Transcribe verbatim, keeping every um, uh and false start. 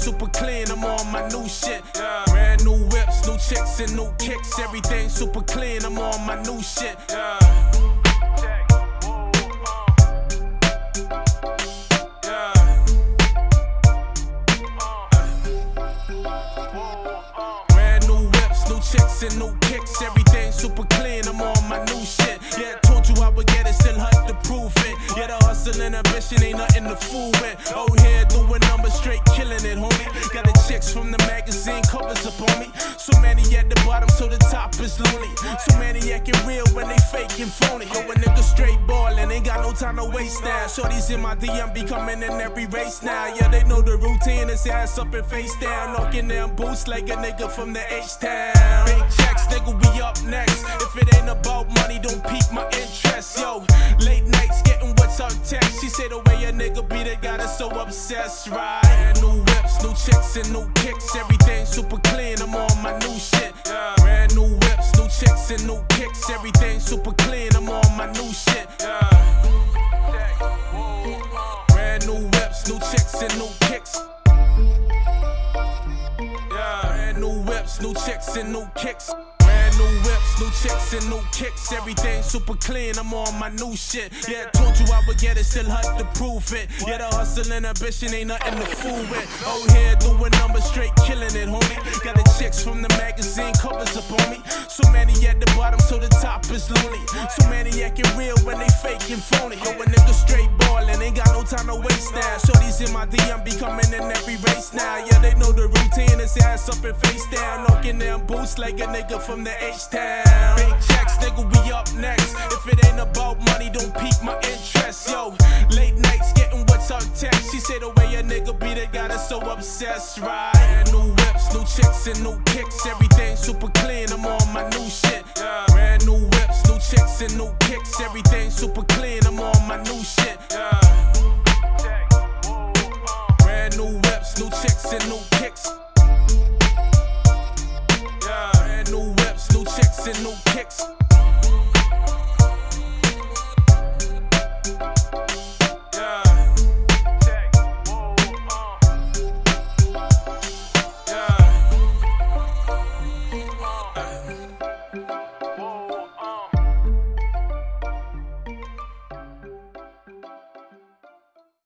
super clean, I'm on my new shit. Yeah. Brand new whips, new chicks and new kicks. Everything super clean, I'm on my new shit. Yeah. Chicks and new kicks, everything super clean, I'm on my new shit. Yeah, told you I would get it, still hard to prove it. Yeah, the hustle and ambition ain't nothing to fool with. Oh, here doing numbers, straight killing it, homie. Got the chicks from the magazine covers up on me. So many at the bottom, so the top is lonely. So many acting real when they fake and phony. Yo, a nigga straight ballin', ain't got no time to waste now. Shorties in my D M be coming in every race now. Yeah, they know the routine, it's ass up and face down. Knocking them boots like a nigga from the H-Town. Big checks, nigga, we up next. If it ain't about money, don't pique my interest. Yo, late nights getting what's up text. She say the way a nigga beat it got us so obsessed, right? Brand new whips, new chicks and new kicks. Everything super clean, I'm on my new shit. Yeah. Brand new whips, new chicks and new kicks. Everything super clean, I'm on my new shit. Yeah. Brand new whips, new chicks and new kicks. New whips, new chicks and new kicks. Brand new whips, new chicks and new kicks. Everything super clean, I'm on my new shit. Yeah, told you I would get it, still hard to prove it. Yeah, the hustle and ambition ain't nothing to fool with. Oh, here doing numbers, straight killing it, homie. Got the chicks from the magazine covers up on me. So many at the bottom, so the top is lonely. So many acting real when they fake and phony. Yo, a nigga straight ballin', ain't got no time to waste now. Shorties in my D M be coming in every race now. Yeah, they know the routine, it's ass up and face down. Knocking them boots like a nigga from the H-Town. Big checks, nigga, we up next. If it ain't about money, don't pique my interest. Yo, late nights getting what's up text. She say the way a nigga beat it got us so obsessed, right? Brand new whips, new chicks and new kicks. Everything super clean, I'm on my new shit. Yeah. Brand new whips, new chicks and new kicks. Everything super clean, I'm on my new shit. Yeah.